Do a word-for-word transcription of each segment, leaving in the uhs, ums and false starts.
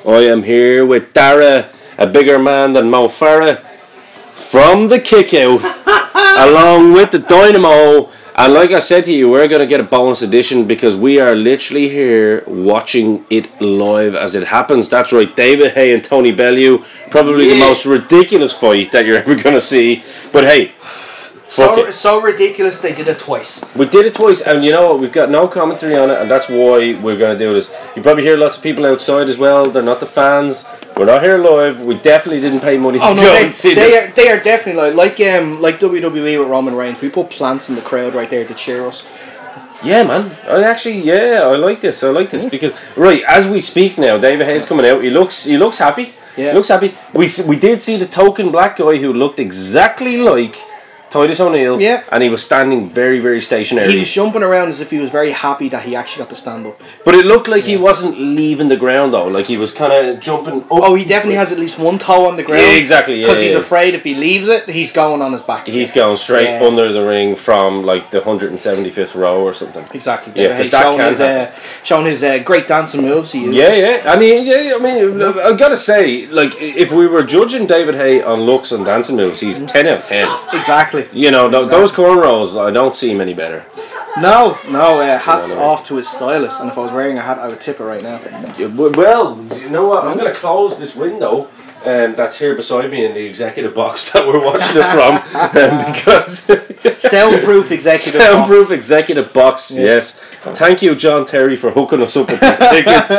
I am here with Dara, a bigger man than Mo Farah, from the Kickout, along with the Dynamo. And like I said to you, we're going to get a bonus edition because we are literally here watching it live as it happens. That's right, David Haye and Tony Bellew, probably yeah. the most ridiculous fight that you're ever going to see. But hey, so so ridiculous they did it twice. We did it twice, and you know what? We've got no commentary on it, and that's why we're going to do this. You probably hear lots of people outside as well. They're not the fans. We're not here live. We definitely didn't pay money oh, to no, go they, and see they this. Are, they are definitely like like um like W W E with Roman Reigns. We put plants in the crowd right there to cheer us. Yeah, man. I actually, yeah, I like this. I like this mm. because right as we speak now, David Haye's coming out. He looks, he looks happy. Yeah, he looks happy. We we did see the token black guy who looked exactly like Titus O'Neil, yeah. and he was standing very, very stationary. He was jumping around as if he was very happy that he actually got to stand up. But it looked like yeah. he wasn't leaving the ground though, like he was kind of jumping up. Oh, he definitely has at least one toe on the ground. Yeah, exactly. Because yeah, he's yeah. afraid if he leaves it, he's going on his back. He's going straight yeah. under the ring from like the one hundred seventy-fifth row or something. Exactly. Yeah, because that showing his, uh, showing his uh, great dancing moves he uses. Yeah, yeah. I mean, yeah, I mean, I gotta say, like, if we were judging David Haye on looks and dancing moves, he's ten out of ten. Exactly. You know, exactly. those cornrows, I don't see him any better. No, no, uh, hats no, no. off to his stylist, and if I was wearing a hat, I would tip it right now. Yeah, well, you know what? I'm going to close this window um, that's here beside me in the executive box that we're watching it from, um, because soundproof executive soundproof box. executive box. Yeah. Yes. Thank you, John Terry, for hooking us up with these tickets.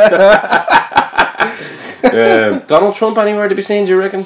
um, Donald Trump anywhere to be seen? Do you reckon?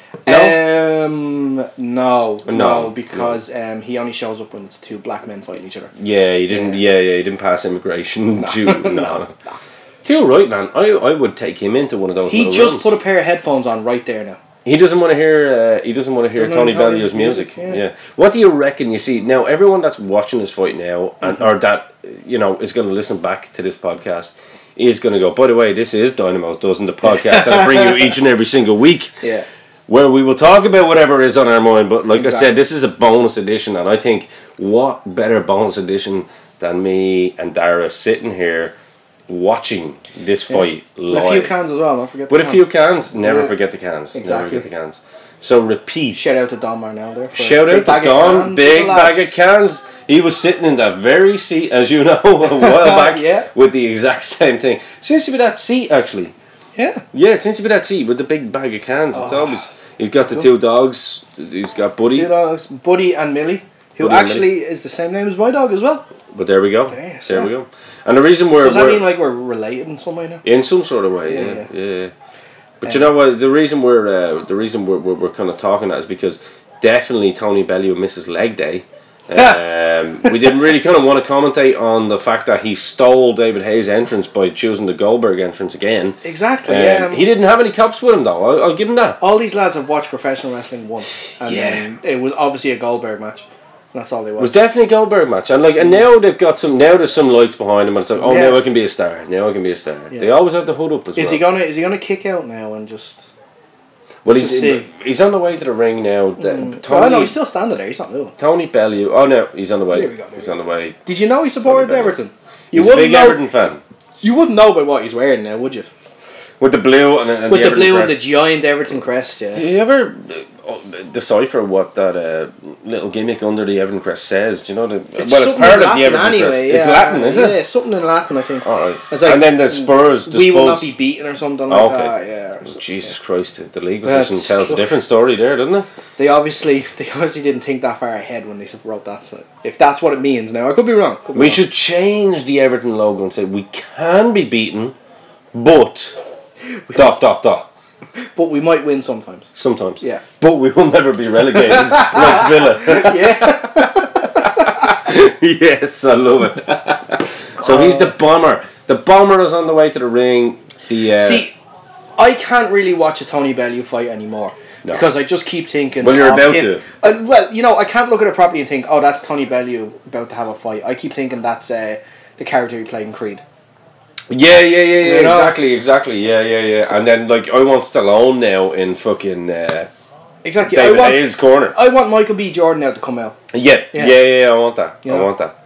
No, um, no, no, no, because no. Um, he only shows up when it's two black men fighting each other. Yeah, he didn't. Yeah, yeah, yeah he didn't pass immigration. No. To, no, no. no. Too right, man. I, I would take him into one of those. He just rooms. put a pair of headphones on right there now. He doesn't want to hear. Uh, he doesn't want to hear Tony Bellew's music. music. Yeah. yeah. What do you reckon? You see now, everyone that's watching this fight now, and mm-hmm. or that you know is going to listen back to this podcast, is going to go. By the way, this is Dynamo Dozen, the podcast that I bring you each and every single week. Yeah. Where we will talk about whatever is on our mind, but like exactly. I said, this is a bonus edition, and I think what better bonus edition than me and Dara sitting here watching this fight yeah. live. With a few cans as well, don't forget the With cans. a few cans, never yeah. forget the cans. Exactly. Never forget the cans. So repeat. Shout out to Don Marnell there. For Shout out to Don, big bag of cans. He was sitting in that very seat, as you know, a while back, yeah. with the exact same thing. Seems to be that seat, actually. Yeah. Yeah, it seems to be that seat with the big bag of cans. It's oh. always... He's got the two dogs. He's got Buddy. Two dogs, Buddy and Millie, who Buddy actually is the same name as my dog as well. But there we go. There, there so. we go. And the reason we're... So does that we're, mean like we're related in some way now? In some sort of way, yeah. Yeah. yeah. yeah. But um, you know what? The reason we're uh, the reason we're, we're, we're kind of talking that is because definitely Tony Bellew misses leg day. Um, we didn't really kind of want to commentate on the fact that he stole David Haye's entrance by choosing the Goldberg entrance again. Exactly. Um, yeah. He didn't have any cops with him though. I'll, I'll give him that. All these lads have watched professional wrestling once, and yeah. um, it was obviously a Goldberg match. That's all they watched. It was definitely a Goldberg match, and like, and now they've got some. Now there's some lights behind him, and it's like, oh, yeah. now I can be a star. Now I can be a star. Yeah. They always have the hood up as is well. Is he gonna? Is he gonna kick out now and just? Well, he's in, he's on the way to the ring now. The, mm. Tony, oh no, he's still standing there. He's not moving. Tony Bellew. Oh no, he's on the way. There we go, there he's we on the way. Did you know he supported Everton? You he's a big know, Everton fan. You wouldn't know by what he's wearing now, would you? With the blue and, and with the, the blue crest. and the giant Everton crest. Yeah. Do you ever uh, decipher what that uh, little gimmick under the Everton crest says? Do you know the? It's well, it's part of Latin the Everton anyway, crest. Yeah. It's Latin, is it? Yeah, something in Latin, I think. All right. Like, and then the Spurs. The we Spurs. will not be beaten or something like okay. that. Yeah. Oh, Jesus Christ! The legal That's system tells a different story there, doesn't it? They obviously, they obviously didn't think that far ahead when they wrote that. So if that's what it means, now I could be wrong. Could be we wrong. should change the Everton logo and say we can be beaten, but dot dot dot. But we might win sometimes. Sometimes. Yeah. But we will never be relegated like Villa. Yeah. Yes, I love it. So he's the bomber. The bomber is on the way to the ring. The uh, See, I can't really watch a Tony Bellew fight anymore. No. Because I just keep thinking... Well, you're about him. to. Uh, well, you know, I can't look at it properly and think, oh, that's Tony Bellew about to have a fight. I keep thinking that's uh, the character he played in Creed. Yeah, yeah, yeah, yeah, you know? exactly, exactly, yeah, yeah, yeah. And then, like, I want Stallone now in fucking uh, exactly. David I want, Haye's corner. I want Michael B. Jordan now to come out. Yeah, yeah, yeah, yeah, I want that. You know? I want that.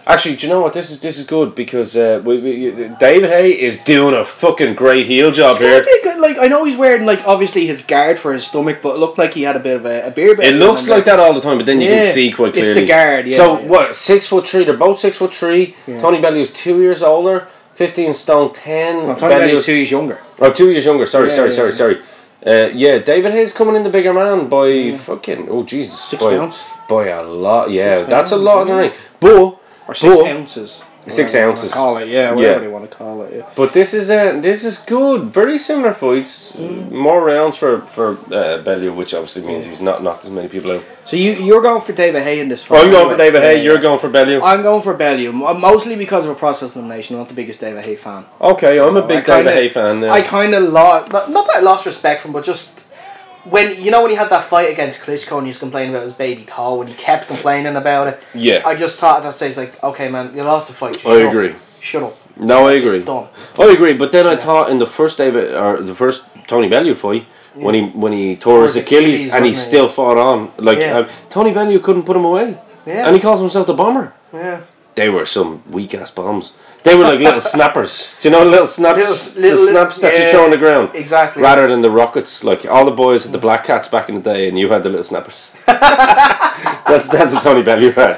Actually, do you know what? This is this is good because uh, we, we, David Hay is doing a fucking great heel job here. Good, like I know he's wearing like obviously his guard for his stomach, but it looked like he had a bit of a, a beer belly. It looks like that all the time, but then you yeah. can see quite clearly. It's the guard. Yeah, so yeah. what? Six foot three. They're both six foot three. Yeah. Tony Bellew's two years older, fifteen stone ten. No, Tony Bellew's two years younger. Oh, two years younger. Sorry, yeah, sorry, yeah, sorry, yeah. sorry. Uh, yeah, David Hayes coming in the bigger man by yeah. fucking oh Jesus, six by, pounds. By a lot. Yeah, six that's pounds, a lot yeah. in the ring. But or six but, ounces. Six whatever ounces. You call it, yeah, whatever yeah. they want to call it. Yeah. But this is uh, this is good. Very similar fights. Mm. More rounds for for uh, Bellew, which obviously means yeah. he's not knocked as many people out. So you you're going for David Hay in this fight. I'm going anyway. for David Hay. Yeah, you're yeah. going for Bellew. I'm going for Bellew, mostly because of a process elimination. I'm not the biggest David Hay fan. Okay, I'm you a know, big kinda, David Hay fan. Now. I kind of lost, not, not that I lost respect from, but just. When you know when he had that fight against Klitschko and he was complaining about his baby toe and he kept complaining about it. Yeah. I just thought at that stage like, okay man, you lost the fight. Shut I up. agree. Shut up. No, That's I agree. It, done. I agree, but then I thought in the first David or the first Tony Bellew fight yeah. when he when he tore, tore his Achilles, Achilles and he still it? fought on like yeah. uh, Tony Bellew couldn't put him away. Yeah. And he calls himself the bomber. Yeah. They were some weak ass bombs. They were like little snappers. Do you know the little snaps? Little, little, the snaps that yeah, you throw on the ground. Exactly. Rather than the rockets. Like all the boys had the black cats back in the day and you had the little snappers. that's that's what Tony Bellew had.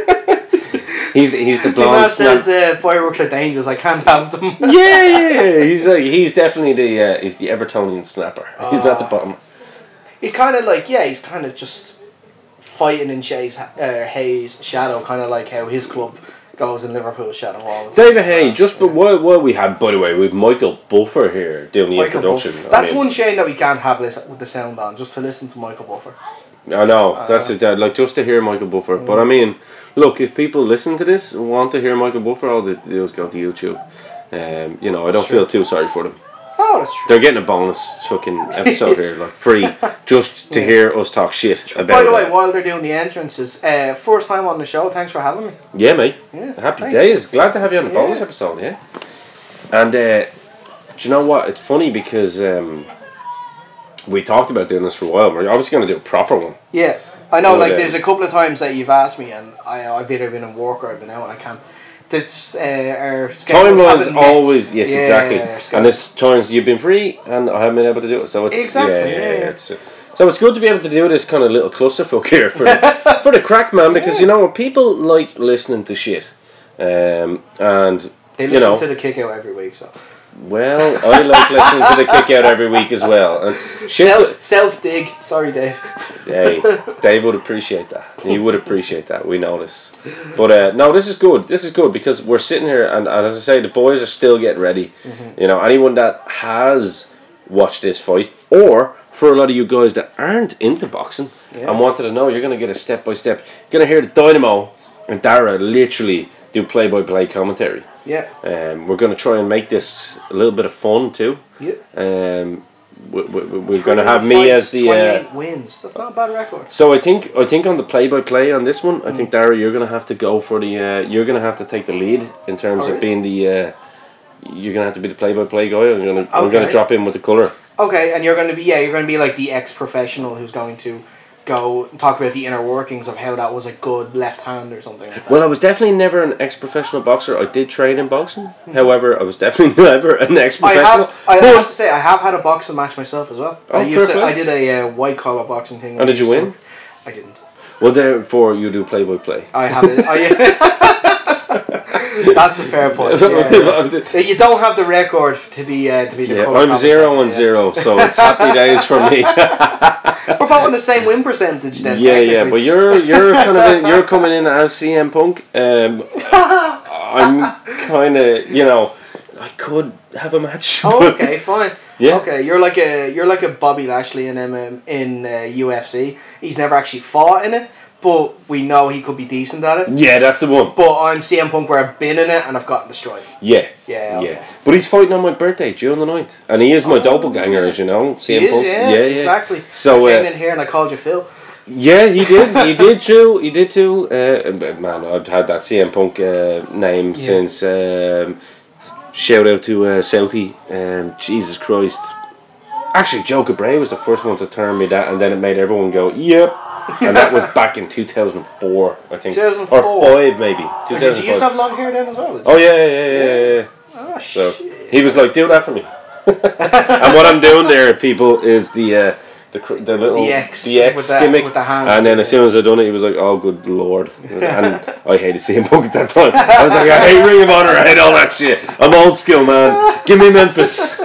he's he's the blonde man says uh, fireworks are dangerous, I can't have them. yeah, yeah, yeah. He's like he's definitely the uh, he's the Evertonian snapper. Uh, he's not the bottom. He's kinda like yeah, he's kinda just fighting in Shay's uh, Hayes' shadow, kinda like how his club goes in Liverpool's shadow all the time. David Hay, just but while, while we had, by the way, with Michael Buffer here doing the Michael introduction. Buffer. That's I mean, one shame that we can't have this with the sound on, just to listen to Michael Buffer. I know, uh, that's it, like just to hear Michael Buffer. Mm. But I mean, look, if people listen to this and want to hear Michael Buffer, all they do is go to YouTube. Um, you know, I don't feel too sorry for them. Oh, that's true. They're getting a bonus fucking episode here, like free, just to yeah. hear us talk shit about. By the way, while they're doing the entrances, uh, first time on the show. Thanks for having me. Yeah, mate. Yeah, happy days. You. Glad to have you on the yeah. bonus episode. Yeah. And uh, do you know what? It's funny because um, we talked about doing this for a while. We're obviously going to do a proper one. Yeah, I know. But, like, um, there's a couple of times that you've asked me, and I I've either been in work or I've been out, and I can't. That's uh, our timeline's always yes yeah, exactly, yeah, and there's times you've been free and I haven't been able to do it. So it's exactly yeah, yeah, yeah, yeah. It's, so it's good to be able to do this kind of little clusterfuck here for for the crack, man. Because yeah. you know what, people like listening to shit, um, and they listen you know, to the kick out every week. So. Well, I like listening to the kick out every week as well. And shit self self dig. Sorry, Dave. Hey, Dave would appreciate that. He would appreciate that. We know this. But uh, no, this is good. This is good because we're sitting here, and, and as I say, the boys are still getting ready. Mm-hmm. You know, anyone that has watched this fight, or for a lot of you guys that aren't into boxing yeah. and wanted to know, you're going to get a step by step. You're going to hear the Dynamo and Dara literally do play by play commentary. Yeah. Um, we're going to try and make this a little bit of fun too. Yeah. Um, we, we, we're going to have me as the twenty-eight uh, wins. That's not a bad record. So I think I think on the play by play on this one, mm. I think Dara, you're going to have to go for the. Uh, you're going to have to take the lead in terms oh, of being the. Uh, you're going to have to be the play by play guy. I'm going to. Okay. I'm going to drop in with the colour. Okay, and you're going to be yeah, you're going to be like the ex professional who's going to go and talk about the inner workings of how that was a good left hand or something like that. Well, I was definitely never an ex-professional boxer. I did train in boxing. Mm-hmm. However, I was definitely never an ex-professional. I have, I have to say, I have had a boxing match myself as well. Oh, I, used fair to, play. I did a uh, white-collar boxing thing. And did you win? To, I didn't. Well, therefore, you do play-by-play. I have it. I, that's a fair point. Yeah. You don't have the record to be uh, to be the. Yeah, I'm zero and yeah. zero, so it's happy days for me. We're both on the same win percentage then. Yeah, yeah, but you're you're kind of in, you're coming in as C M Punk. Um, I'm kind of you know I could have a match. Oh, okay, fine. Yeah. Okay, you're like a you're like a Bobby Lashley in M M in uh, U F C. He's never actually fought in it. But we know he could be decent at it. Yeah, that's the one. But I'm C M Punk where I've been in it and I've gotten destroyed. Yeah. Yeah. Okay. Yeah. But he's fighting on my birthday, June the ninth. And he is my oh, doppelganger, as you know. C M Punk. Yeah, yeah, yeah, exactly. So, I came uh, in here and I called you Phil. Yeah, he did. He did too. He did too. Uh, man, I've had that C M Punk uh, name yeah. since. Um, shout out to uh, Southie. Um, Jesus Christ. Actually, Joe Cabray was the first one to turn me that, and then it made everyone go, yep. and that was back in two thousand four, I think, two thousand four or five maybe. Or did you used to have long hair then as well? Oh yeah, yeah, yeah, yeah. yeah. Oh, so shit. he was like, "Do that for me." And what I'm doing there, people, is the uh, the cr- the little The X the X with the- gimmick, with the hands, and then yeah. as soon as I done it, he was like, "Oh, good lord!" And I hated C M Punk at that time. I was like, "I hate Ring of Honor, I hate all that shit. I'm old school, man. Give me Memphis."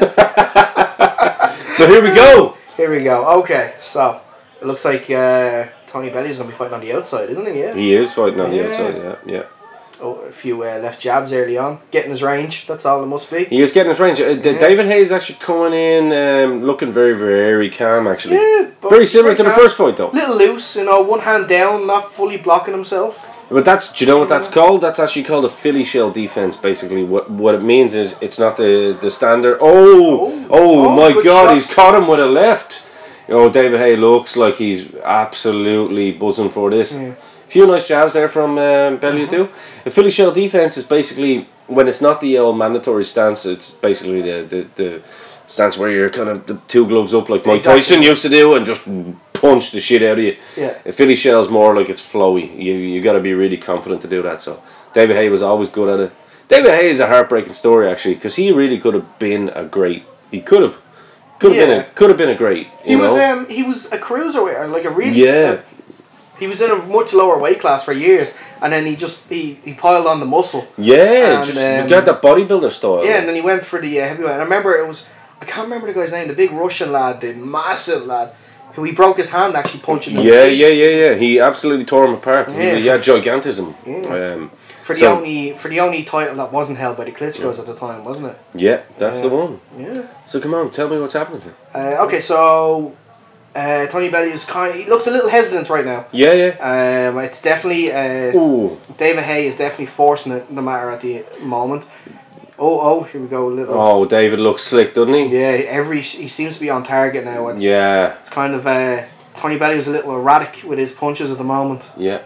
So here we go. Here we go. Okay, so it looks like uh, Tony Bellews going to be fighting on the outside, isn't he? Yeah. He is fighting on Yeah. the outside. Yeah, yeah. Oh, a few uh, left jabs early on, getting his range. That's all it must be. He is getting his range. Uh, the- Yeah. David Hayes actually coming in, um, looking very, very calm. Actually, Yeah, but very similar to the calm. first fight, though. Little loose, you know, one hand down, not fully blocking himself. But that's, do you know what that's called? That's actually called a Philly shell defense. Basically, what what it means is it's not the the standard. Oh, oh, Oh, my good God! shot. He's caught him with a left. Oh, David Hay looks like he's absolutely buzzing for this. Yeah. Few nice jabs there from um, Bellew too. A Philly shell defense is basically when it's not the old mandatory stance. It's basically the the, the stance where you're kind of the two gloves up like Mike Exactly. Tyson used to do and just punch the shit out of you. Yeah. A Philly shell's more like it's flowy. You you got to be really confident to do that. So David Hay was always good at it. David Hay is a heartbreaking story actually because he really could have been a great. He could have, could have been Yeah. a could have been a great. He You was know? um he was a cruiserweight, like a really Yeah. uh, he was in a much lower weight class for years, and then he just he, he piled on the muscle. yeah, and, just um, you got that bodybuilder style. Yeah, and then he went for the uh, heavyweight. And I remember it was I can't remember the guy's name, the big Russian lad, the massive lad, who he broke his hand actually punching. the Yeah, face. yeah, yeah, yeah. He absolutely tore him apart. Yeah, he, he had gigantism. Yeah. Um, For the So- only for the only title that wasn't held by the Klitschko's at the time, wasn't it? yeah, that's Yeah. the one. Yeah. So come on, tell me what's happening here. Uh, okay, so uh, Tony Bellew's kind of, he looks a little hesitant right now. Yeah, yeah. Um, it's definitely uh, Ooh. David Hay is definitely forcing it the matter at the moment. Oh, oh, here we go. A little. Oh, David looks slick, doesn't he? Yeah, every he seems to be on target now. It's, Yeah, it's kind of uh, Tony Bellew's a little erratic with his punches at the moment. yeah.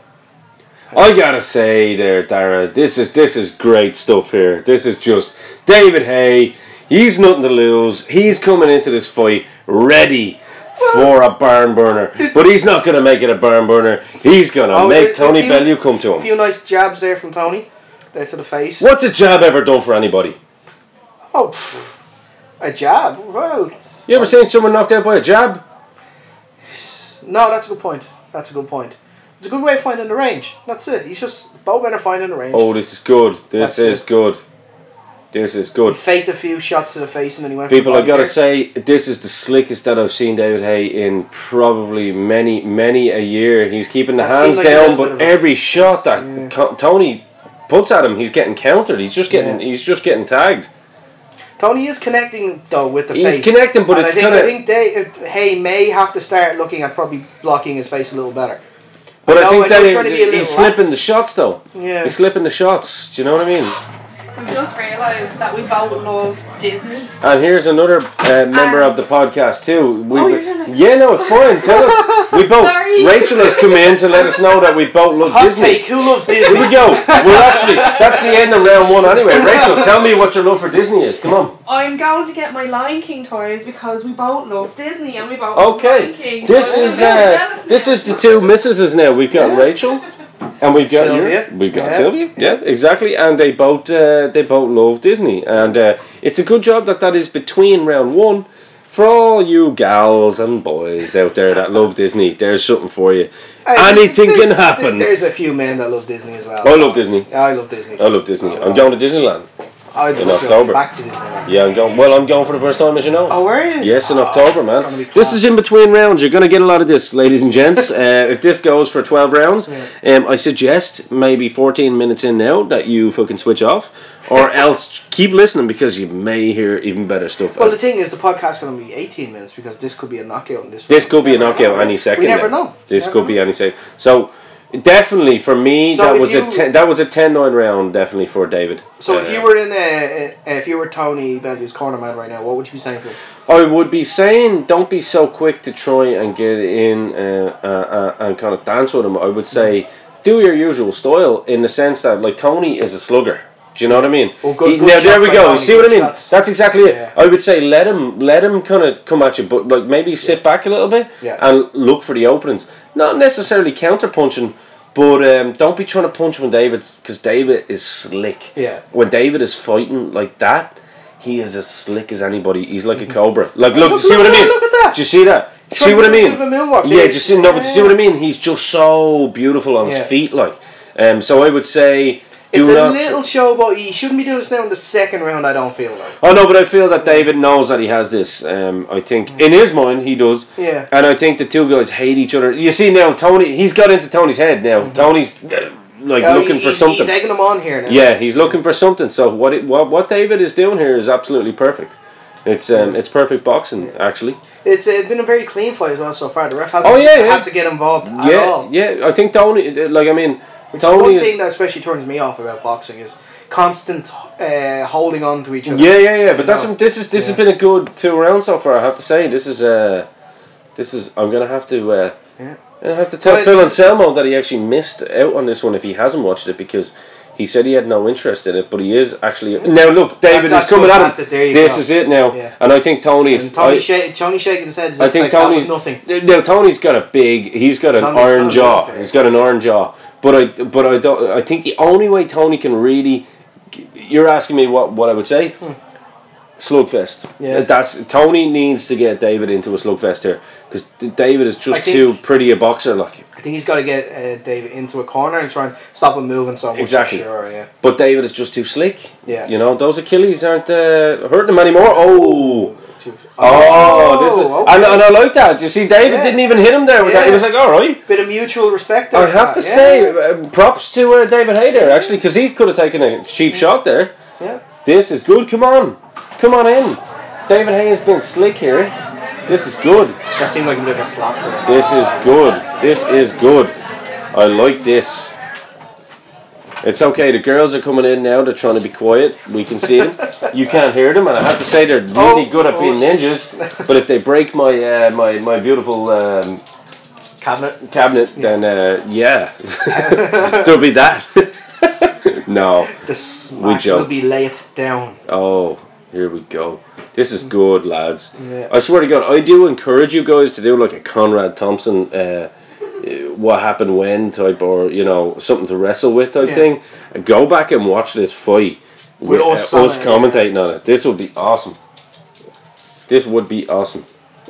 I gotta say there, Dara, this is this is great stuff here. This is just David Hay. He's nothing to lose. He's coming into this fight ready for a barn burner, but he's not gonna make it a barn burner. He's gonna Oh, make there's a Tony few- Bellew come to A him. few nice jabs there from Tony, there to the face. What's a jab ever done for anybody? Oh, pff, a jab. Well, it's- You ever seen someone knocked out by a jab? no, that's a good point. That's a good point. It's a good way of finding the range. That's it. He's just both men are finding the range. Oh, this is good. This That's is it. good. This is He good. faked a few shots to the face and then he went. People, for I the gotta body say, this is the slickest that I've seen David Hay in probably many, many a year. He's keeping the That hands seems like a down, little but bit of a- every shot that Yeah. Co- Tony puts at him, he's getting countered. He's just getting, Yeah. he's just getting tagged. Tony is connecting though with the He's face. connecting, but And it's I think, kinda- I think they, Hay may have to start looking at probably blocking his face a little better. But I, know- think I know that trying to be a he- little he's slipping lax. the shots though. Yeah. He's slipping the shots. Do you know what I mean? We've just realised that we both love Disney. And here's another uh, member of the podcast too. We, Oh, you're doing it. Yeah, no, it's fine. Tell us. We both. Sorry. Rachel has come in to let us know that we both love Hot Disney. take. Who loves Here Disney? we go. Well, actually, that's the end of round one anyway. Rachel, tell me what your love for Disney is. Come on. I'm going to get my Lion King toys because we both love Disney and we both Okay. love Lion King. This So I'm is a bit uh, jealous this now. is the two missuses now. We've got Rachel, and we've got Sylvia. you. We've got Yeah. Sylvia. Yeah, exactly. And they both uh, they both love Disney, and uh, it's a good job that that is between round one. For all you gals and boys out there that love Disney, there's something for you. Hey, Anything there- can there- happen. There's a few men that love Disney as well. I love Disney. Yeah, I love Disney. I love Disney. I'm going to Disneyland. I'd in love to October. go back to Disneyland. Yeah, I'm going. Well, I'm going for the first time, as you know. Oh, were you? Yes, in Oh, October, it's man. gonna be This class. is in between rounds. You're going to get a lot of this, ladies and gents. uh, if this goes for twelve rounds, um, I suggest maybe fourteen minutes in now that you fucking switch off, or else keep listening because you may hear even better stuff. Well, the thing is, the podcast's going to be eighteen minutes because this could be a knockout in this. this round. could be a Never knockout know. any second. We never now. know. This Never could know. be any second. So. Definitely for me, So that if was a you- ten, that was a ten nine round. Definitely for David. So Uh, if you were in a, if you were Tony Bellew's corner man right now, what would you be saying to him? I would be saying, don't be so quick to try and get in uh, uh, uh, and kind of dance with him. I would say, do your usual style in the sense that, like, Tony is a slugger. Do you know what I mean? Well, good- He- good now there shots we by go. You Tony, see what I good mean? shots. That's exactly it. Yeah. I would say let him let him kind of come at you, but like maybe sit back a little bit Yeah. and look for the openings. Not necessarily counter punching, but um, don't be trying to punch when David, because David is slick. Yeah. When David is fighting like that, he is as slick as anybody. He's like a cobra. Like look, Look- see look what I at mean? that, look at that. Do you see that? Trying See what to I do a mean? bit of a moonwalk. Yeah, Yeah, just see, no, but yeah. see what I mean? He's just so beautiful on Yeah. his feet, like. Um, so I would say. Do It's a not, little show, but he shouldn't be doing this now in the second round. I don't feel like. Oh no, but I feel that David knows that he has this. Um, I think in his mind he does. Yeah. And I think the two guys hate each other. You see now, Tony, he's got into Tony's head now. Tony's uh, like Oh, looking he- for he's, something. He's egging him on here now. Yeah, he's looking for something. So what it, what what David is doing here is absolutely perfect. It's um it's perfect boxing actually. It's, uh, been a very clean fight as well so far. The ref hasn't Oh, yeah, yeah. had to get involved at Yeah, all. yeah. I think Tony, like I mean, Which is Tony one is. thing that especially turns me off about boxing is constant uh, holding on to each other. Yeah, yeah, yeah. But You that's know? this is this Yeah. has been a good two rounds so far. I have to say this is uh this is I'm gonna have to uh Yeah. I have to tell Well, Phil this is- Anselmo that he actually missed out on this one if he hasn't watched it because he said he had no interest in it, but he is actually now. Look, David That's- is coming that's at good, him. that's it, there you This go. is it now, Yeah. and I think Tony's. And Tony, I, shake, Tony shaking his head as I if think like that Tony's was nothing. Now Tony's got a big. He's got an Tony's iron got a jaw. mouth there. He's got an iron jaw. But I, but I don't. I think the only way Tony can really. You're asking me what, what I would say. Hmm. Slugfest. Yeah. That's Tony needs to get David into a slugfest here because David is I just think- too pretty a boxer. Like, I think he's got to get uh, David into a corner and try and stop him moving so much. for Exactly. Sure, yeah. but David is just too slick. Yeah. You know those Achilles aren't uh, hurting him anymore. Oh. Too- Oh, this is, okay. and, and I like that. You see, David Yeah. didn't even hit him there with that. He Yeah. was like, all right. Bit of mutual respect there. I have to yeah. say, uh, props to uh, David Hayter actually, because he could have taken a cheap shot there. Yeah. This is good. Come on, come on in. David Hay has been slick here. This is good. That seemed like a bit of a slap. There. This is good. This is good. I like this. It's okay. The girls are coming in now. They're trying to be quiet. We can see them. You can't hear them, and I have to say they're really Oh, good at being oh. ninjas. But if they break my uh, my my beautiful um, Cabinet. cabinet, then uh, yeah, there'll be that. No. The smack joke. will be laid down. Oh, here we go. This is good, lads. Yeah. I swear to God, I do encourage you guys to do like a Conrad Thompson, uh, what happened when type, or you know, something to wrestle with type Yeah. thing. Go back and watch this fight with, With uh, us us, on it, commentating on it. This would be awesome. This would be awesome.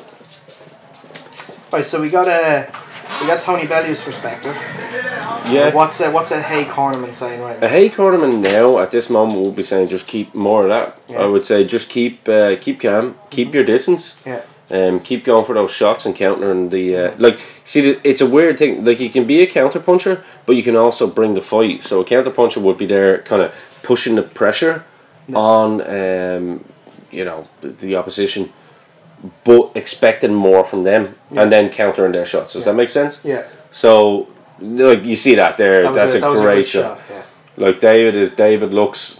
Right, so we got a we got Tony Bellew's perspective. Yeah. What's a, what's a Hay Cornerman saying right A now? Hay Cornerman now at this moment will be saying just keep more of that. Yeah. I would say just keep uh, keep calm, keep your distance. Yeah. Um, keep going for those shots and countering the uh, like. See, the- it's a weird thing. Like you can be a counter puncher, but you can also bring the fight. So a counter puncher would be there, kind of pushing the pressure on, um, you know, the, the opposition, but expecting more from them, Yeah. and then countering their shots. Does Yeah. that make sense? Yeah. So, like you see that there. That was that's a, a, that was a great good shot. shot. Yeah. Like David is David looks.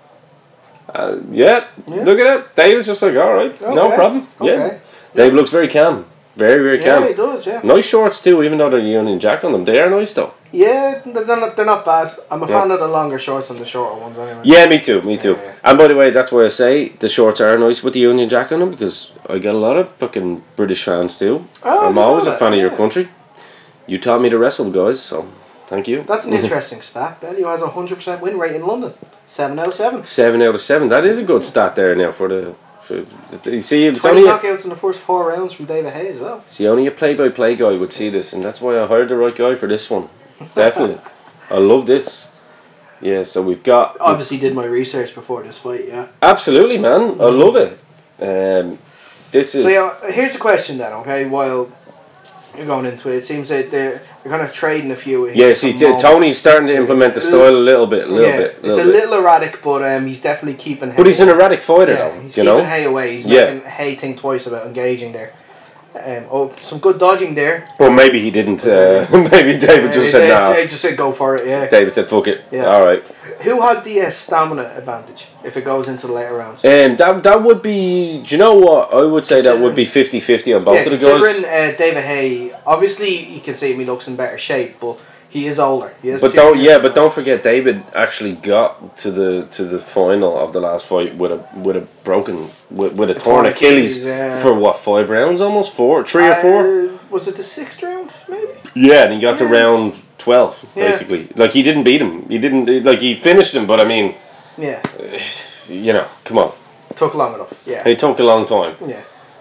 Uh, yeah, Yeah. look at that. David's just like, all right, no Okay, problem. Yeah, okay. Dave looks very calm, very very Yeah, calm. he does. Yeah. Nice shorts too, even though they're Union Jack on them. They are nice though. Yeah, they're not, they're not bad. I'm a Yeah. fan of the longer shorts than the shorter ones anyway. Yeah, me too, me too. Yeah, yeah. And by the way, that's why I say the shorts are nice with the Union Jack on them because I get a lot of fucking British fans too. Oh, I I'm didn't always know a fan that, of your yeah. country. You taught me to wrestle, guys, so thank you. That's an interesting stat. Bellew has a hundred percent win rate in London. Seven out of seven. Seven out of seven. That is a good stat there now for the. For the you see, it's Twenty only a, knockouts in the first four rounds from David Hay as well. see only a play-by-play guy would see this, and that's why I hired the right guy for this one. Definitely, I love this. Yeah, so we've got Obviously, did my research before this fight. Yeah. absolutely, man. I love it. Um, this is So yeah, here's the question then. Okay, while you're going into it, it seems that they're they're kind of trading a few. yeah. at See, the t- moment. Tony's starting to implement the style a little bit, a little yeah, bit. it's little a bit. little erratic, but um, he's definitely keeping. Hay But he's an away. erratic fighter, Yeah, though. he's You keeping know. Hay away. He's Yeah. making Hay think twice about engaging there. Um, oh, some good dodging there. Well, maybe he didn't. Uh, maybe David Uh, just they- said no. they just said go for it. Yeah. David said, "Fuck it." Yeah. All right. Who has the uh, stamina advantage if it goes into the later rounds? And that that would be. Do you know what? I would say that would be fifty-fifty on both yeah, of the considering guys. uh, David Hay, obviously you can see him, he looks in better shape, but He is older. He is But two don't years yeah, older. but don't forget David actually got to the to the final of the last fight with a with a broken with, with a, torn torn Achilles, Achilles, yeah. for what, five rounds almost four three or four. Uh, was it the sixth round? Maybe. Yeah, and he got to Yeah. round twelve Yeah. basically. Like he didn't beat him. He didn't like he finished him, but I mean, Yeah. you know, come on. Took long enough. Yeah. It took a long time. Yeah.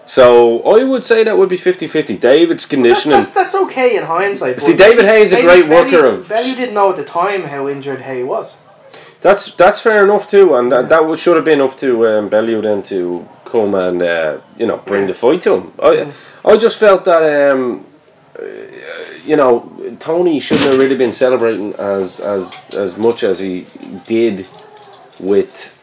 So I would say that would be fifty-fifty. David's That's, conditioning. that's, that's okay in hindsight. but See, David Hay is a Bellew- great Bellew- worker of- Bellew didn't know at the time how injured Hay was. That's that's fair enough too, and that, that would, should have been up to um, Bellew then to come and uh, you know bring the fight to him. I I just felt that um, uh, you know Tony shouldn't have really been celebrating as as as much as he did with,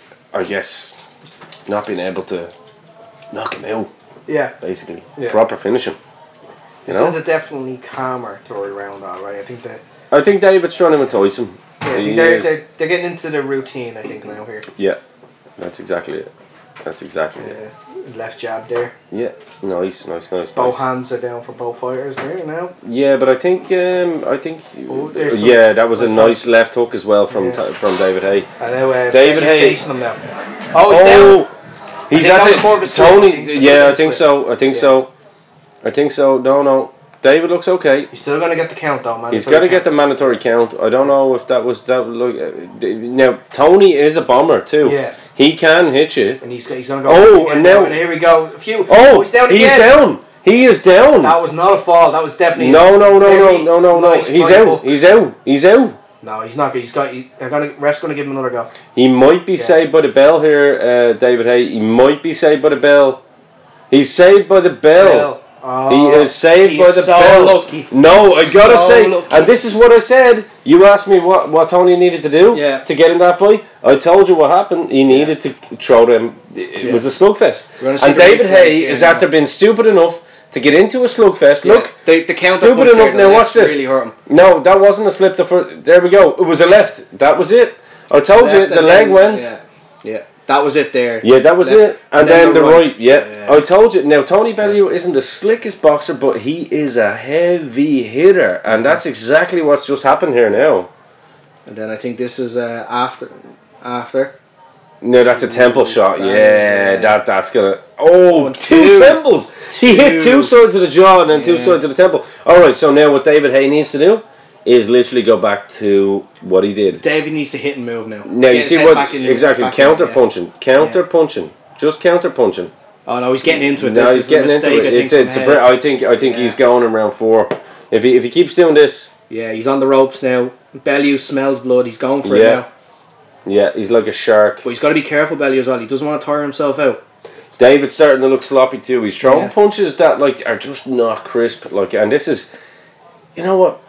I guess, not being able to knock him out. Yeah. Basically, Yeah. proper finishing. You This know, is a definitely calmer third round, all right. I think that. I think David's trying to entice him. Yeah, I He think they're, is- they're they're getting into the routine. I think now here. yeah, that's exactly it. That's exactly it. Uh, left jab there. Yeah, nice, nice, nice. Both nice. hands are down for both fighters there now. Yeah, but I think um, I think Oh, there's some- yeah, that was a there's nice left hook as well from Yeah. Ti- from David Hay. I know. Uh, David David Hay. chasing him now. Oh, he's down. he's think at that the was more of a slip. Tony. I think it Yeah, I was a think slip. so. I think Yeah. so. I think so. No, no. David looks okay. He's still gonna get the count though, man. He's got to get the mandatory count. I don't know if that was that. Look, uh, now Tony is a bomber too. Yeah. He can hit you. And he's, he's gonna go. Oh, again and now- and here we go. A few. Oh, he's down he's again. down. He is down. That was not a fall. That was definitely. No, no, no, no, very no, no, no. nice He's right out. hook. He's out. He's out. No, he's not. He's got. He, they're gonna. Ref's gonna give him another go. He might be saved by the bell here, uh, David Hay. He might be saved by the bell. He's saved by the bell. Bell. Oh, He is saved he's by the so bell. lucky. No, I gotta So say, lucky. and this is what I said. You asked me what, what Tony needed to do Yeah. to get in that fight. I told you what happened. He needed to throw them. It Yeah. was a slugfest. We're gonna see And the David replay Hay here is now. after being stupid enough to get into a slugfest. Yeah. Look, the the counter stupid punch enough. there, the Now watch left this. Really hurt him. No, that wasn't a slip. The first, there we go. It was a left. That was it. I told you Left the and leg then- went. Yeah. Yeah. That was it there. Yeah, that was Left. it. And, then, the right, yeah. Yeah. I told you. Now, Tony Bellew isn't the slickest boxer, but he is a heavy hitter. And that's exactly what's just happened here now. And then I think this is uh, after. After. No, that's a temple shot. That Yeah, is, uh, that that's going to... Oh, One, two, two. temples. He hit Two. two sides of the jaw and then two Yeah. sides of the temple. All right, so now what David Hay needs to do is literally go back to what he did. David needs to hit and move now. Now, Get you his see head what... back in- Exactly, back in, counter yeah. punching. Counter punching. Just counter punching. Oh no, he's getting into it. No, This he's is getting a mistake, into it. I think, It's, it's a from br- Hay. I think I think Yeah. he's going in round four. If he if he keeps doing this, Yeah, he's on the ropes now. Bellew smells blood. He's going for Yeah. it now. yeah, he's like a shark. But he's got to be careful, Bellew, as well. He doesn't want to tire himself out. David's starting to look sloppy too. He's throwing Yeah. punches that like are just not crisp. Like, and this is, you know what?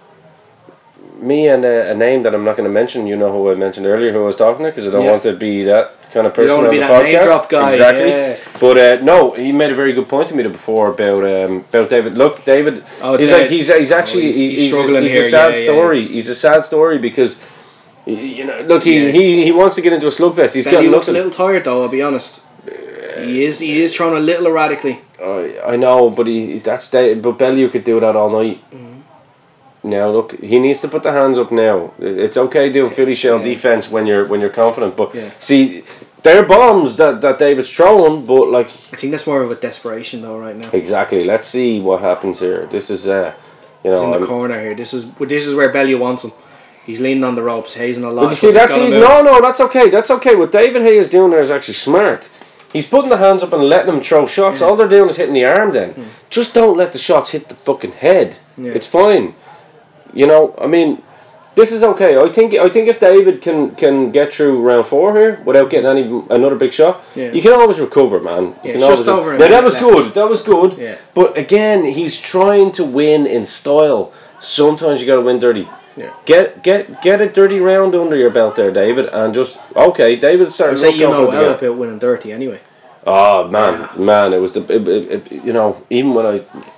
Me and a, a name that I'm not going to mention. You know who I mentioned earlier, who I was talking to, because I don't Yeah. want to be that kind of You person don't on wanna be the that podcast. name drop guy, exactly. yeah. But uh, no, he made a very good point to me before about um, about David. Look, David. Oh, he's Dave. like he's he's Oh, actually he's- he's, he's struggling he's here, a sad yeah, yeah, story. He's a sad story because. y- You know, look, he, Yeah. he, he wants to get into a slugfest. He's got Bellew looks a nothing. little tired, though. I'll be honest. He is. He is throwing a little erratically. I I know, but he that's da- but Bellew could do that all night. Mm-hmm. Now look, he needs to put the hands up now. It's okay doing Philly shell Yeah. defense when you're when you're confident, but Yeah. see, they're bombs that, that David's throwing, but like I think that's more of a desperation, though, right now. exactly. Let's see what happens here. This is uh, you He's know. in the I'm- corner here. This is this is where Bellew wants him. He's leaning on the ropes. Hayes in a lot. But you see, that's e- no, no, that's okay. That's okay. What David Hay is doing there is actually smart. He's putting the hands up and letting them throw shots. Yeah. All they're doing is hitting the arm. Then just don't let the shots hit the fucking head. Yeah. It's fine. You know, I mean, this is okay. I think I think if David can can get through round four here without getting any another big shot, Yeah. you can always recover, man. You Yeah, can it's always just over a Now that minute was left. good. That was good. Yeah. But again, he's trying to win in style. Sometimes you got to win dirty. Yeah. Get get get a dirty round under your belt there, David, and just okay. David's I starting say to you look know confident well again. about winning dirty anyway. Oh man, man, it was the it, it, it, you know even when I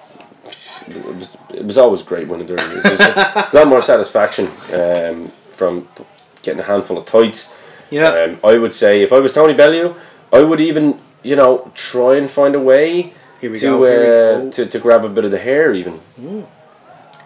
it was it was always great winning dirty. It was a lot more satisfaction um, from getting a handful of tights. Yeah. Um, I would say if I was Tony Bellew, I would even you know try and find a way Here we to go, here we uh, go. to to grab a bit of the hair even.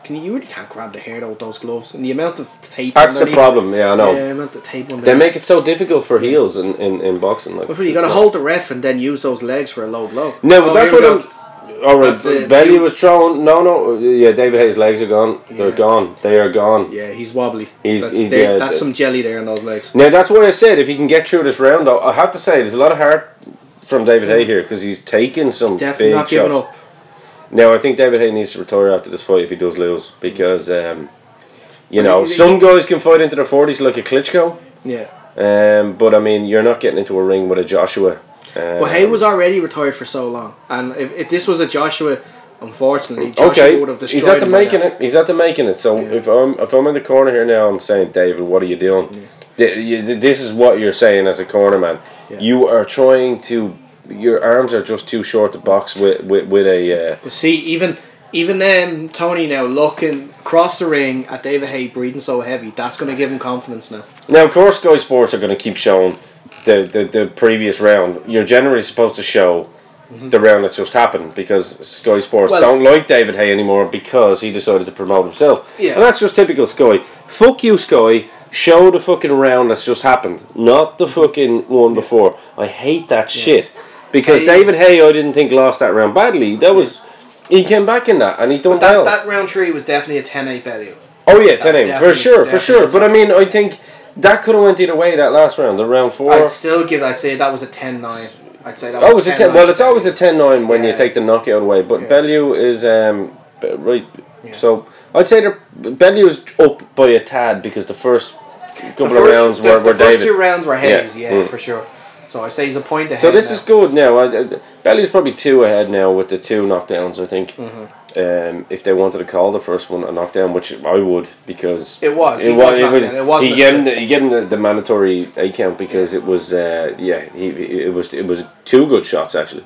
can you, you really can't grab the hair though with those gloves and the amount of tape. That's the underneath. problem. Yeah, I know. Yeah, the amount of tape underneath. They make it so difficult for heels in, in, in boxing. Like, Well, you got to hold the ref and then use those legs for a low blow. No, but Oh, that's here we what go. I'm. All right, That's it. Bellew Few- was thrown. No, no, yeah, David Hayes' legs are gone. They're Yeah. gone. They are gone. Yeah, he's wobbly. He's- That- he's- they- yeah, that's the- some jelly there on those legs. Now that's why I said if he can get through this round, though, I have to say there's a lot of heart from David Hay here because he's taking some Definitely big not giving shots. up. Now I think David Hay needs to retire after this fight if he does lose because um, you Well, know he- some he- guys can fight into their forties like a Klitschko, Yeah. um, but I mean you're not getting into a ring with a Joshua. Um, But Hay was already retired for so long, and if, if this was a Joshua, unfortunately, Joshua okay, would have destroyed he's at the him by making then. it. He's at the making it. So Yeah. if I'm if I'm in the corner here now, I'm saying, David, what are you doing? Yeah. Th- you- th- This is what you're saying as a corner man. Yeah. You are trying to. Your arms are just too short to box with with, with a. Uh, But see, even even um, Tony now looking across the ring at David Hay breathing so heavy, that's going to give him confidence now. Now, of course, Sky Sports are going to keep showing the, the, the previous round. You're generally supposed to show the round that's just happened because Sky Sports Well- don't like David Hay anymore because he decided to promote himself. Yeah. And that's just typical Sky. Fuck you, Sky. Show the fucking round that's just happened, not the fucking one before. I hate that shit. Because Hayes- David Hay, I didn't think lost that round badly. That was... He came back in that and he done But that, well. that round three was definitely a ten eight Bellew. Oh yeah, ten eight for definitely- sure, for sure. definitely But I mean, I think that could have went either way that last round, the round four. I'd still give. I'd say that was a ten nine. I'd say that. oh, was was it ten? Well, it's always a a ten nine when you Yeah. take the knockout away. But Yeah. Bellew is um b- right. Yeah. So I'd say that Bellew is up by a tad because the first couple the of first, rounds the, were, the were first David. two rounds were Hayes, Yeah. yeah, Mm. for sure. So I say he's a point ahead. So this now. is good now. I, I, Bellew's probably two ahead now with the two knockdowns. I think. Mm-hmm. Um, if they wanted to call the first one a knockdown, which I would, because It was. it He was, was it knocked was, down. It wasn't he a gave him slip. the, he gave him the, the mandatory eight count because it was uh, yeah he it was it was two good shots actually.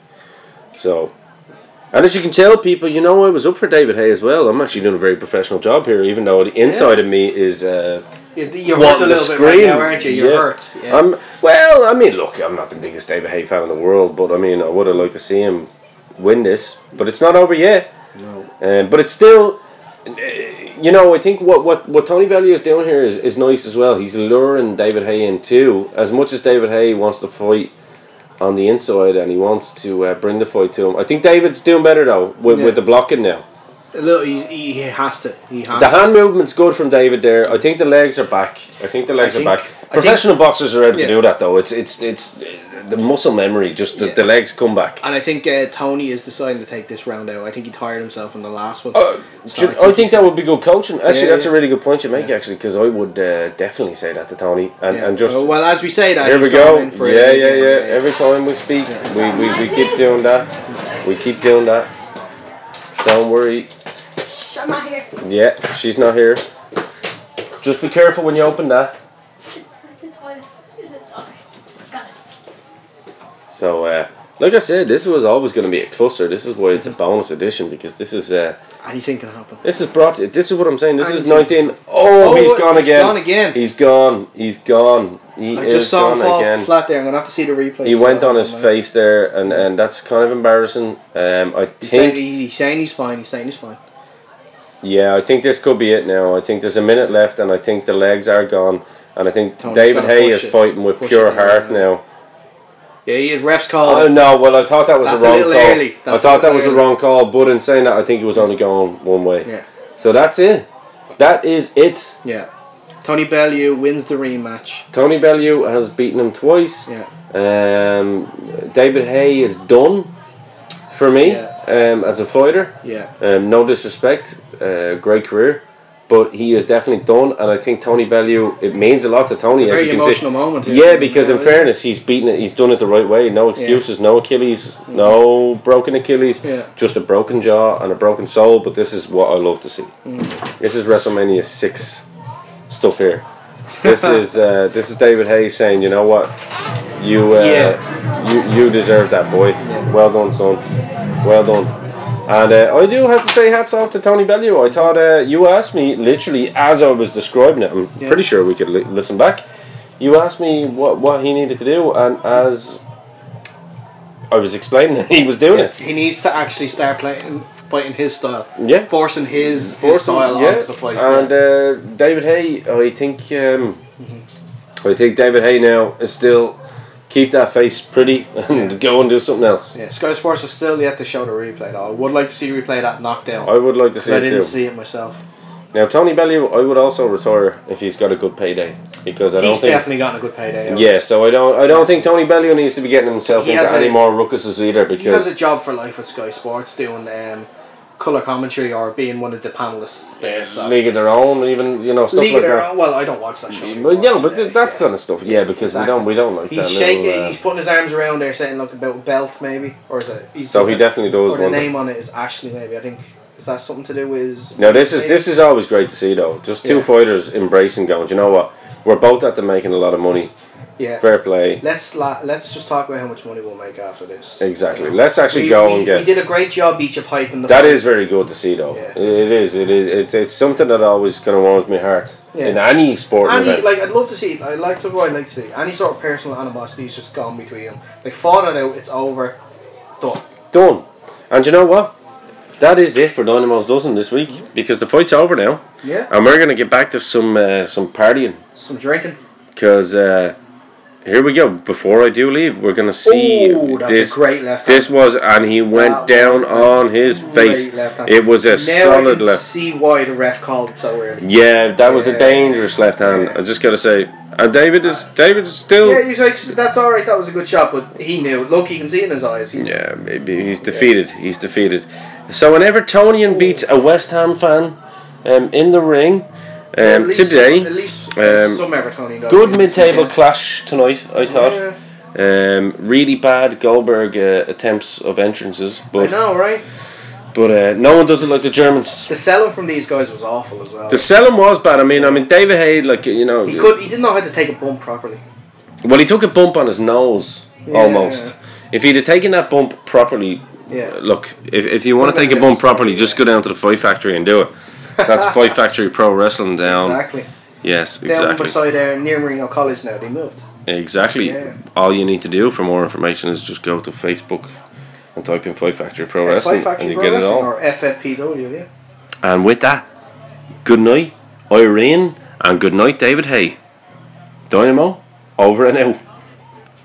So, and as you can tell, people, you know, I was up for David Hay as well. I'm actually doing a very professional job here, even though the inside of me is. Uh, You- You're wanting hurt a to little bit scream. right now, aren't you? You're Yeah. hurt. Yeah. I'm well. I mean, look, I'm not the biggest David Hay fan in the world, but I mean, I would have liked to see him win this, but it's not over yet. No. Um, but it's still, uh, you know, I think what, what, what Tony Bellew is doing here is, is nice as well. He's luring David Hay in too. As much as David Hay wants to fight on the inside and he wants to uh, bring the fight to him, I think David's doing better though with, Yeah. with the blocking now. A little, he's, he, he has to. He has The to. hand movement's good from David there. I think the legs are back. I think the legs I are think- back. I think- Professional boxers are able Yeah. to do that though. It's it's it's uh, the muscle memory. Just the, Yeah. the legs come back. And I think uh, Tony is deciding to take this round out. I think he tired himself in the last one. Uh, So should- I think he's- that would be good coaching. Actually, Yeah, that's yeah. a really good point you make. Actually, because I would uh, definitely say that to Tony and, Yeah. and just. well, well, as we say that, Here he's we go. going in for Yeah, it yeah, again. yeah. Every time we speak, we, we, we keep doing that. We keep doing that. Don't worry. I'm not here. Yeah, she's not here. Just be careful when you open that. Where's the toilet? Is it? Okay. Got it. So, uh, like I said, this was always going to be a cluster. This is why it's a bonus edition because this is uh, Anything can happen. this is brought. To, this is what I'm saying. This is Anything. nineteen. Oh, Oh, he's gone he's again. gone again. He's gone. He's gone. He I is just saw gone him fall again. flat there. I'm gonna have to see the replay. He so went on his I'm, uh, face there, and, and that's kind of embarrassing. Um, I He's saying, think. he's saying he's fine. He's saying he's fine. Yeah, I think this could be it now. I think there's a minute left, and I think the legs are gone, and I think Tony's David gotta Hay push is it. fighting with Push pure it down, heart yeah. now. Yeah, he had refs called. Oh no! Well, I thought that was That's a a wrong little call. early. I That's a thought that little was a early. wrong call, but in saying that, I think he was only going one way. Yeah. So that's it. That is it. Yeah. Tony Bellew wins the rematch. Tony Bellew has beaten him twice. Yeah. Um, David Hay is done for me Yeah. um, as a fighter. Yeah. Um, no disrespect, uh, great career, but he is definitely done. And I think Tony Bellew, it means a lot to Tony. It's a as very you can emotional see. moment here Yeah, for him, because in yeah. fairness, he's beaten it. He's done it the right way. No excuses. No Achilles. No broken Achilles. Yeah. Just a broken jaw and a broken soul. But this is what I love to see. Mm. This is WrestleMania six stuff here. This is uh, this is David Hayes saying, you know what, you uh, Yeah. you you deserve that, boy. Yeah. Well done, son. Well done. And uh, I do have to say hats off to Tony Bellew. I thought uh, you asked me literally as I was describing it. I'm Yeah. pretty sure we could li- listen back. You asked me what what he needed to do, and as I was explaining, he was doing Yeah. it. He needs to actually start playing fighting his style. Yeah. Forcing his, his Forcing- style yeah. onto the fight. And yeah. uh, David Hay, I think, um, I think David Hay now is still keep that face pretty and Yeah. go and do something else. yeah, Sky Sports is still yet to show the replay though. I would like to see the replay of that knockdown. I would like to 'cause see I it didn't too. see it myself. Now Tony Bellew, I would also retire if he's got a good payday because I don't He's think. definitely gotten a good payday. out of Yeah, it. so I don't. I don't think Tony Bellew needs to be getting himself He into has any a- more ruckuses either He has a because job for life at Sky Sports doing um, colour commentary or being one of the panelists there. So. League of Their Own, even you know stuff League like of Their that. Own. Well, I don't watch that show. But anymore, yeah, but so, th- that yeah. kind of stuff. Yeah, because Exactly. we don't. We don't like He's that. shaking. little, uh, He's putting his arms around there, saying like about a belt, maybe, or is it? He's So he definitely does Or the want name it. on it is Ashley. Maybe I think is that something to do with? His Now this is maybe? this is always great to see though. Just two Yeah. fighters embracing, going. Do you know what? We're both at them making a lot of money. Yeah. Fair play. Let's la- let's just talk about how much money we'll make after this. Exactly. You know? Let's actually we, go we, and get. We did a great job each of hyping the. That fight. is very good to see, though. Yeah. It is. It is. It's, it's something that always kind of warms my heart Yeah. in any sport Any event. like I'd love to see. I'd like to. What I'd like to see. Any sort of personal animosity is just gone between them. They fought it out. It's over. Done. Done. And you know what? That is it for Dynamo's Dozen this week because the fight's over now, Yeah. and we're gonna get back to some uh, some partying Some drinking. because uh, here we go. Before I do leave, we're gonna see Ooh, that's this. a great left. This was, and he went That down was a on his face. Great left hand. It was a now solid I can left. see why the ref called it so early. Yeah, that was a Yeah. dangerous left hand. Yeah. I just gotta say, and David is David is still. Yeah, he's like, that's all right. That was a good shot, but he knew. Look, he can see in his eyes. He, Yeah, maybe he's defeated. He's defeated. So an Evertonian beats a West Ham fan um, in the ring At um, least- today. At least Um, some Evertonian guys. Good did. mid-table Yeah. clash tonight, I thought. Yeah. Um, really bad Goldberg uh, attempts of entrances, I but know, right? but uh, no one does it like the Germans. The selling from these guys was awful as well. The selling was bad. I mean, I mean David Hay, like you know, he could. He didn't know how to take a bump properly. well, he took a bump on his nose Yeah. almost. If he'd have taken that bump properly, Yeah. look, if if you want to Put him take a in bump the different properly, spot, just yeah. go down to the Fight Factory and do it. That's Fight Factory Pro Wrestling down. Exactly. Yes, Down exactly. beside uh, near Marino College now. They moved. Exactly. Yeah. All you need to do for more information is just go to Facebook and type in Fight Factory Pro Yeah, Wrestling Fight Factory and you Pro get it Wrestling, all. or F F P W. Yeah. And with that, good night, Irene, and good night, David Hay. Dynamo, over and out.